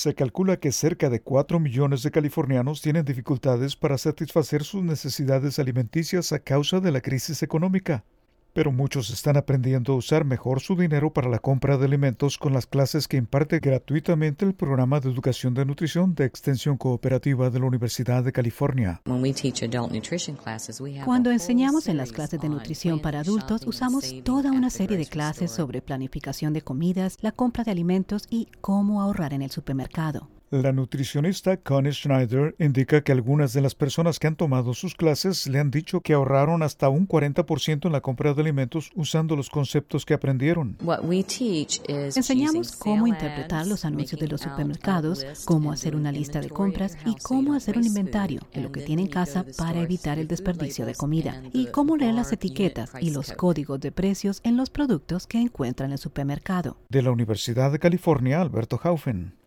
Se calcula que cerca de 4 millones de californianos tienen dificultades para satisfacer sus necesidades alimenticias a causa de la crisis económica. Pero muchos están aprendiendo a usar mejor su dinero para la compra de alimentos con las clases que imparte gratuitamente el programa de educación de nutrición de Extensión Cooperativa de la Universidad de California. Cuando enseñamos en las clases de nutrición para adultos, usamos toda una serie de clases sobre planificación de comidas, la compra de alimentos y cómo ahorrar en el supermercado. La nutricionista Connie Schneider indica que algunas de las personas que han tomado sus clases le han dicho que ahorraron hasta un 40% en la compra de alimentos usando los conceptos que aprendieron. Enseñamos cómo interpretar los anuncios de los supermercados, cómo hacer una lista de compras y cómo hacer un inventario de lo que tiene en casa para evitar el desperdicio de comida, y cómo leer las etiquetas y los códigos de precios en los productos que encuentra en el supermercado. De la Universidad de California, Alberto Haufen.